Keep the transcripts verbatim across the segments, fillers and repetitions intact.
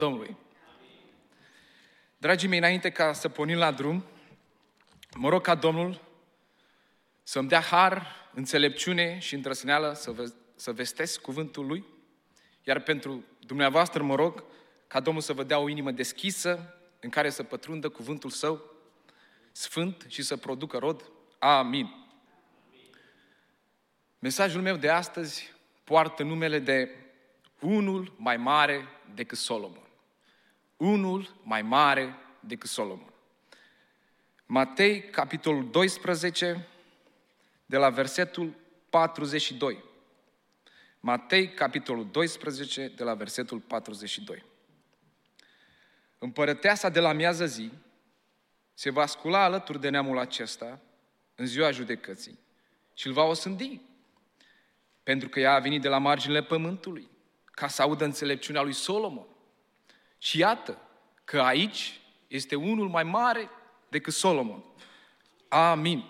Domnului. Dragii mei, înainte ca să pornim la drum, mă rog ca Domnul să-mi dea har, înțelepciune și îndrăzneală să, vă, să vestesc cuvântul Lui, iar pentru dumneavoastră mă rog ca Domnul să vă dea o inimă deschisă în care să pătrundă cuvântul Său sfânt și să producă rod. Amin. Mesajul meu de astăzi poartă numele de unul mai mare decât Solomon. Unul mai mare decât Solomon. Matei, capitolul doisprezece, de la versetul patruzeci și doi. Matei, capitolul doisprezece, de la versetul patruzeci și doi. Împărăteasa de la miază zi se va scula alături de neamul acesta în ziua judecății și îl va osândi, pentru că ea a venit de la marginile pământului ca să audă înțelepciunea lui Solomon. Și iată că aici este unul mai mare decât Solomon. Amin.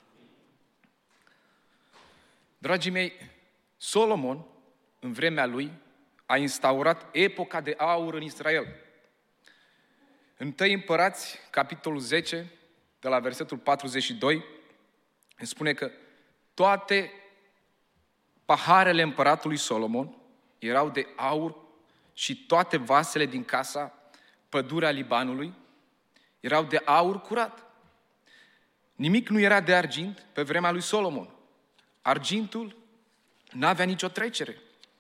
Dragii mei, Solomon, în vremea lui, a instaurat epoca de aur în Israel. În Întâi Împărați, capitolul zece, de la versetul patruzeci și doi, îmi spune că toate paharele împăratului Solomon erau de aur și toate vasele din casa Pădurea Libanului erau de aur curat. Nimic nu era de argint pe vremea lui Solomon. Argintul n-avea nicio trecere.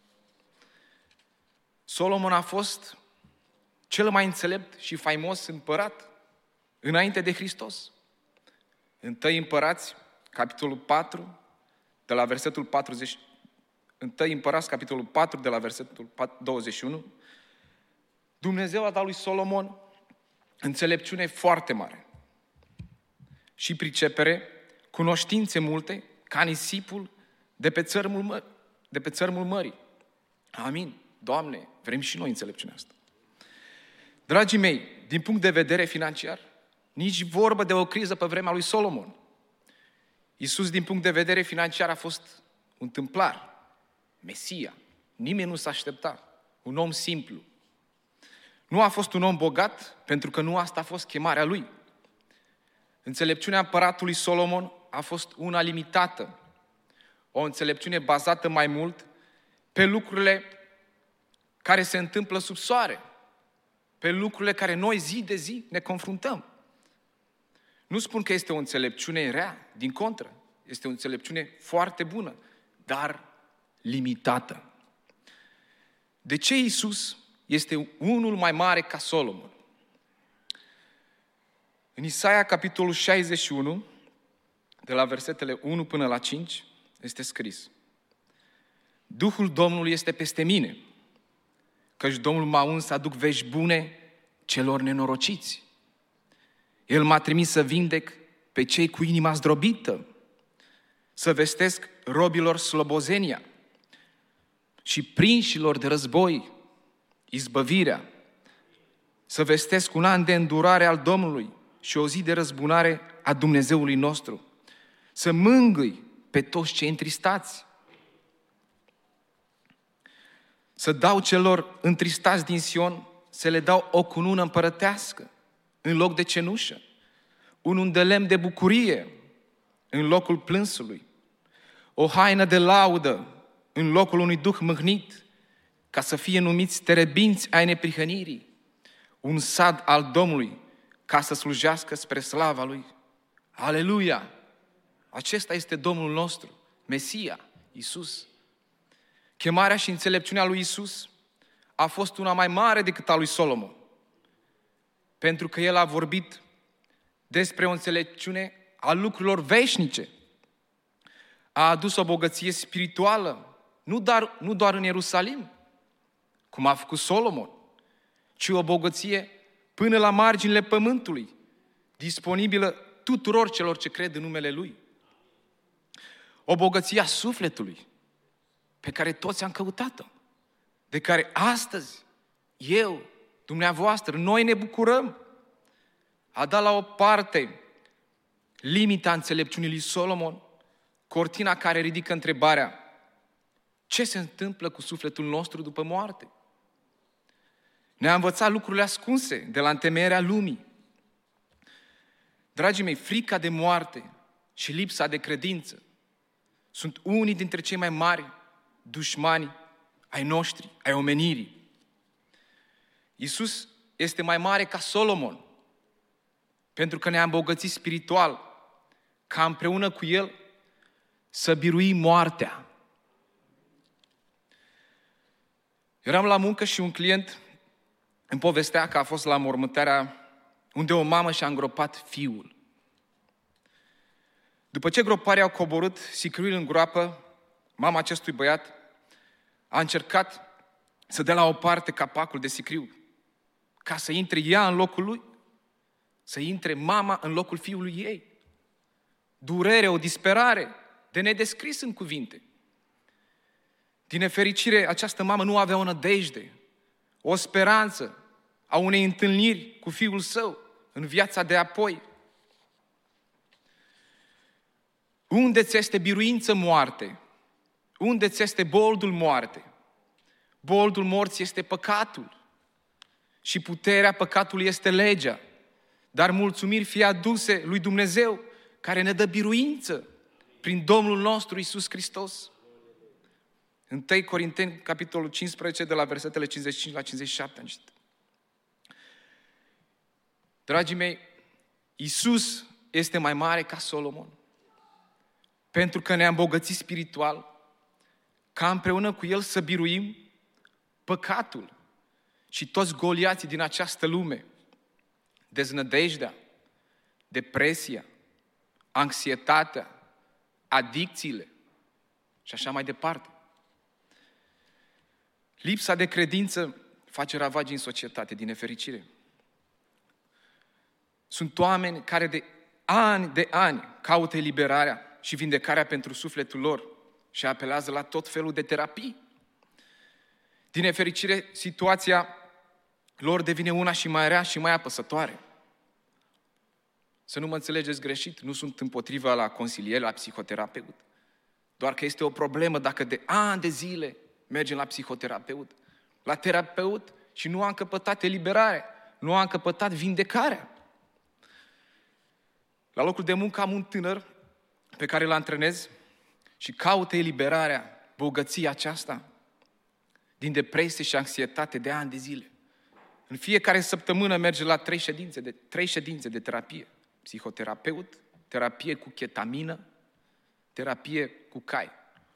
Solomon a fost cel mai înțelept și faimos împărat înainte de Hristos. Întâi Împărați, capitolul patru, de la versetul patruzeci. Întâi Împărați, capitolul patru, de la versetul douăzeci și unu. Dumnezeu a dat lui Solomon înțelepciune foarte mare și pricepere, cunoștințe multe, ca nisipul de pe țărmul, mă- de pe țărmul mării. Amin. Doamne, vrem și noi înțelepciunea asta. Dragii mei, din punct de vedere financiar, nici vorbă de o criză pe vremea lui Solomon. Iisus, din punct de vedere financiar, a fost un tâmplar, Mesia. Nimeni nu s-a aștepta. Un om simplu. Nu a fost un om bogat, pentru că nu asta a fost chemarea lui. Înțelepciunea împăratului Solomon a fost una limitată. O înțelepciune bazată mai mult pe lucrurile care se întâmplă sub soare, pe lucrurile care noi zi de zi ne confruntăm. Nu spun că este o înțelepciune rea, din contră. Este o înțelepciune foarte bună, dar limitată. De ce Iisus este unul mai mare ca Solomon? În Isaia, capitolul șaizeci și unu, de la versetele unu până la cinci, este scris: Duhul Domnului este peste mine, căci Domnul m-a uns să aduc vești bune celor nenorociți. El m-a trimis să vindec pe cei cu inima zdrobită, să vestesc robilor slobozenia și prinșilor de război izbăvirea, să vestesc un an de îndurare al Domnului și o zi de răzbunare a Dumnezeului nostru, să mângâi pe toți cei întristați, să dau celor întristați din Sion, să le dau o cunună împărătească în loc de cenușă, un undelemn de bucurie în locul plânsului, o haină de laudă în locul unui duh mâhnit, ca să fie numiți terebinți ai neprihănirii, un sad al Domnului, ca să slujească spre slava Lui. Aleluia! Acesta este Domnul nostru, Mesia, Iisus. Chemarea și înțelepciunea lui Iisus a fost una mai mare decât a lui Solomon, pentru că El a vorbit despre o înțelepciune a lucrurilor veșnice. A adus o bogăție spirituală, nu doar, nu doar în Ierusalim, cum a făcut Solomon, ci o bogăție până la marginile pământului, disponibilă tuturor celor ce cred în numele Lui. O bogăție a sufletului, pe care toți am căutat-o, de care astăzi, eu, dumneavoastră, noi ne bucurăm. A dat la o parte limita înțelepciunii lui Solomon, cortina care ridică întrebarea: ce se întâmplă cu sufletul nostru după moarte? Ne-a învățat lucrurile ascunse de la întemeierea lumii. Dragii mei, frica de moarte și lipsa de credință sunt unii dintre cei mai mari dușmani ai noștri, ai omenirii. Iisus este mai mare ca Solomon, pentru că ne-a îmbogățit spiritual, ca împreună cu El să biruim moartea. Eram la muncă și un client îmi povestea că a fost la mormântarea unde o mamă și-a îngropat fiul. După ce groparii au coborât sicriul în groapă, mama acestui băiat a încercat să dea la o parte capacul de sicriu, ca să intre ea în locul lui, să intre mama în locul fiului ei. Durere, o disperare de nedescris în cuvinte. Din nefericire, această mamă nu avea o nădejde, o speranță a unei întâlniri cu fiul său în viața de apoi. Unde ți este biruință moarte? Unde ți este boldul moarte? Boldul morții este păcatul și puterea păcatului este legea. Dar mulțumiri fie aduse lui Dumnezeu, care ne dă biruință prin Domnul nostru Iisus Hristos. întâi Corinteni, capitolul cincisprezece, de la versetele cincizeci și cinci la cincizeci și șapte. Dragii mei, Iisus este mai mare ca Solomon, pentru că ne-a îmbogățit spiritual, ca împreună cu El să biruim păcatul și toți goliații din această lume, deznădejdea, depresia, anxietatea, adicțiile și așa mai departe. Lipsa de credință face ravagii în societate, din nefericire. Sunt oameni care de ani de ani caută eliberarea și vindecarea pentru sufletul lor și apelează la tot felul de terapii. Din nefericire, situația lor devine una și mai rea și mai apăsătoare. Să nu mă înțelegeți greșit, nu sunt împotriva la consilier, la psihoterapeut. Doar că este o problemă dacă de ani de zile mergem la psihoterapeut, la terapeut și nu am căpătat eliberare, nu am căpătat vindecarea. La locul de muncă am un tânăr pe care îl antrenez și caută eliberarea, bogăția aceasta din depresie și anxietate de ani de zile. În fiecare săptămână merge la trei ședințe de, trei ședințe de terapie. Psihoterapeut, terapie cu chetamină, terapie cu cai.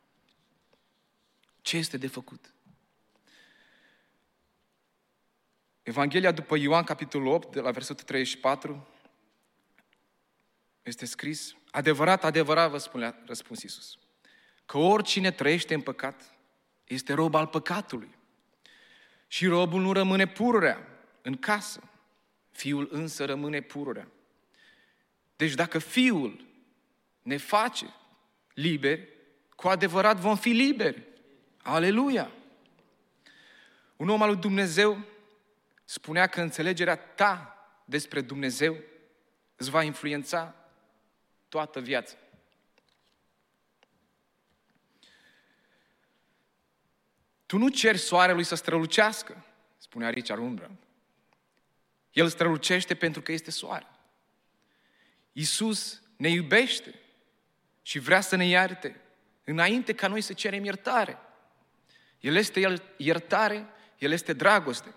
Ce este de făcut? Evanghelia după Ioan, capitolul opt, de la versetul treizeci și patru, este scris: adevărat, adevărat vă spune, răspuns Iisus, că oricine trăiește în păcat este rob al păcatului. Și robul nu rămâne pururea în casă, fiul însă rămâne pururea. Deci dacă Fiul ne face liberi, cu adevărat vom fi liberi. Aleluia! Un om al lui Dumnezeu spunea că înțelegerea ta despre Dumnezeu îți va influența toată viața. Tu nu ceri soarelui să strălucească, spunea Richard Wurmbrand. El strălucește pentru că este soare. Iisus ne iubește și vrea să ne ierte înainte ca noi să cerem iertare. El este iertare, El este dragoste.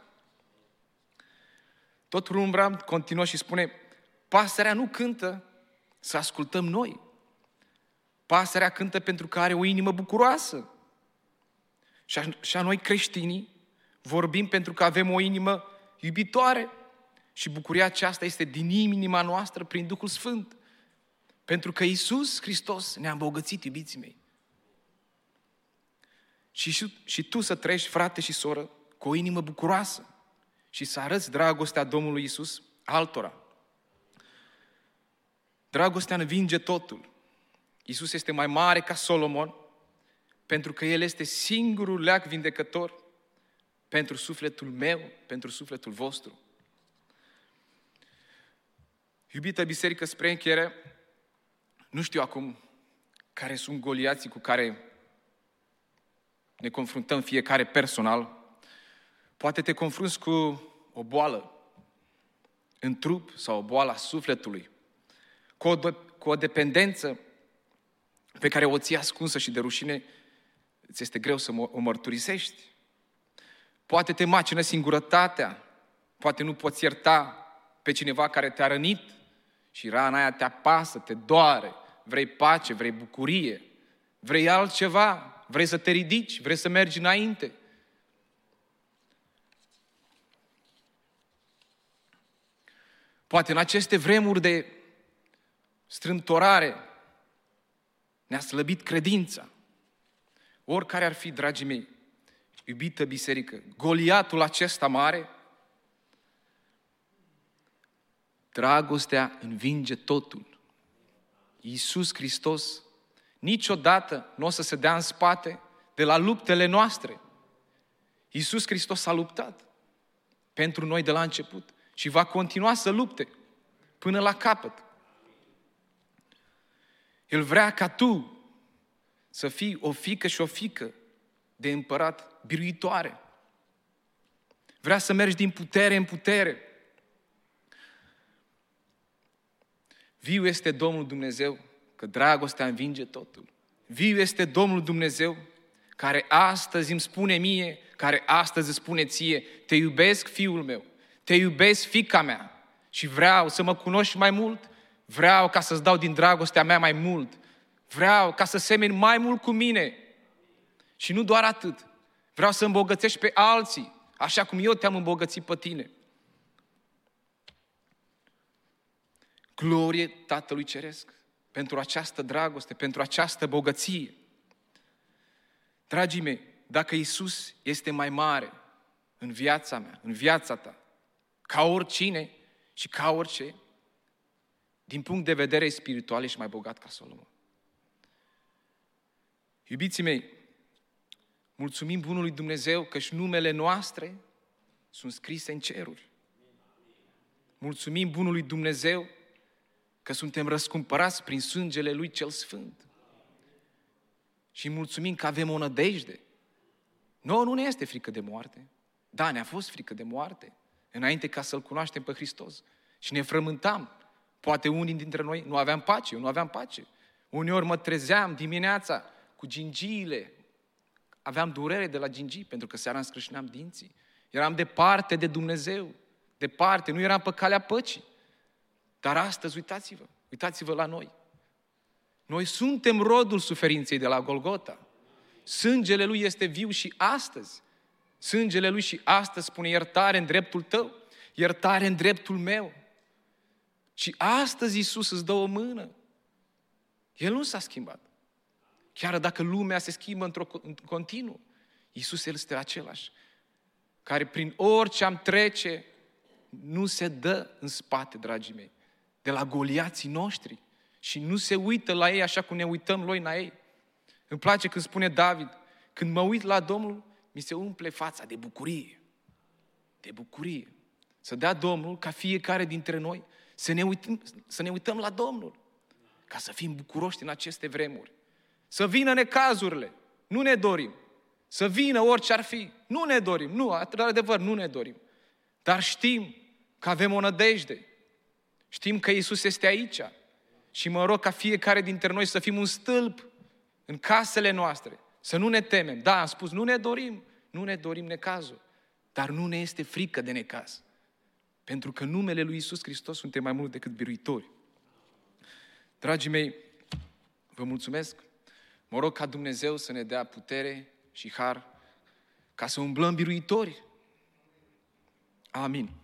Tot Wurmbrand continuă și spune: pasărea nu cântă să ascultăm noi. Pasărea cântă pentru că are o inimă bucuroasă. Și a, și a noi creștinii vorbim pentru că avem o inimă iubitoare. Și bucuria aceasta este din inima noastră prin Duhul Sfânt. Pentru că Iisus Hristos ne-a îmbogățit, iubiții mei. Și, și, și tu să trăiești, frate și soră, cu o inimă bucuroasă și să arăți dragostea Domnului Iisus altora. Dragostea învinge totul. Iisus este mai mare ca Solomon, pentru că El este singurul leac vindecător pentru sufletul meu, pentru sufletul vostru. Iubită biserică, spre încheiere, nu știu acum care sunt goliații cu care ne confruntăm fiecare personal. Poate te confrunți cu o boală în trup sau o boală a sufletului, cu o, cu o dependență pe care o ții ascunsă și de rușine ți este greu să o mărturisești. Poate te macină singurătatea, poate nu poți ierta pe cineva care te-a rănit și rana aia te apasă, te doare, vrei pace, vrei bucurie, vrei altceva, vrei să te ridici, vrei să mergi înainte. Poate în aceste vremuri de strâmtorare ne-a slăbit credința. Oricare ar fi, dragii mei, iubită biserică, Goliatul acesta mare, dragostea învinge totul. Iisus Hristos niciodată nu o să se dea în spate de la luptele noastre. Iisus Hristos a luptat pentru noi de la început și va continua să lupte până la capăt. El vrea ca tu să fii o fiică și o fiică de împărat biruitoare. Vrea să mergi din putere în putere. Viu este Domnul Dumnezeu, că dragostea învinge totul. Viu este Domnul Dumnezeu, care astăzi îmi spune mie, care astăzi îți spune ție, te iubesc, fiul meu, te iubesc, fiica mea, și vreau să mă cunoști mai mult, vreau ca să-ți dau din dragostea mea mai mult, vreau ca să semeni mai mult cu mine. Și nu doar atât, vreau să îmbogățești pe alții, așa cum eu te-am îmbogățit pe tine. Glorie Tatălui Ceresc pentru această dragoste, pentru această bogăție. Dragii mei, dacă Iisus este mai mare în viața mea, în viața ta, ca oricine și ca orice, din punct de vedere spiritual ești mai bogat ca Solomon. Iubiții mei, mulțumim bunului Dumnezeu că și numele noastre sunt scrise în ceruri. Mulțumim bunului Dumnezeu că suntem răscumpărați prin sângele Lui cel Sfânt. Și mulțumim că avem o nădejde. Nouă nu ne este frică de moarte. Da, ne-a fost frică de moarte, înainte ca să-L cunoaștem pe Hristos. Și ne frământam. Poate unii dintre noi nu aveam pace, eu nu aveam pace. Uneori mă trezeam dimineața cu gingiile. Aveam durere de la gingii, pentru că seara îmi scrâșneam dinții. Eram departe de Dumnezeu, departe, nu eram pe calea păcii. Dar astăzi, uitați-vă, uitați-vă la noi. Noi suntem rodul suferinței de la Golgota. Sângele Lui este viu și astăzi. Sângele Lui și astăzi spune iertare în dreptul tău, iertare în dreptul meu. Și astăzi Iisus îți dă o mână. El nu s-a schimbat. Chiar dacă lumea se schimbă într-o în continuu, Iisus El este același, care prin orice am trece, nu se dă în spate, dragii mei, de la goliații noștri și nu se uită la ei așa cum ne uităm noi la ei. Îmi place când spune David, când mă uit la Domnul, mi se umple fața de bucurie. De bucurie. Să dea Domnul ca fiecare dintre noi să ne uităm, să ne uităm la Domnul, ca să fim bucuroși în aceste vremuri. Să vină necazurile, nu ne dorim. Să vină orice ar fi, nu ne dorim. Nu, adevăr, nu ne dorim. Dar știm că avem o nădejde. Știm că Iisus este aici. Și mă rog ca fiecare dintre noi să fim un stâlp în casele noastre. Să nu ne temem. Da, am spus, nu ne dorim. Nu ne dorim necazul. Dar nu ne este frică de necaz. Pentru că numele lui Iisus Hristos suntem mai mult decât biruitori. Dragii mei, vă mulțumesc. Mă rog ca Dumnezeu să ne dea putere și har ca să umblăm biruitori. Amin.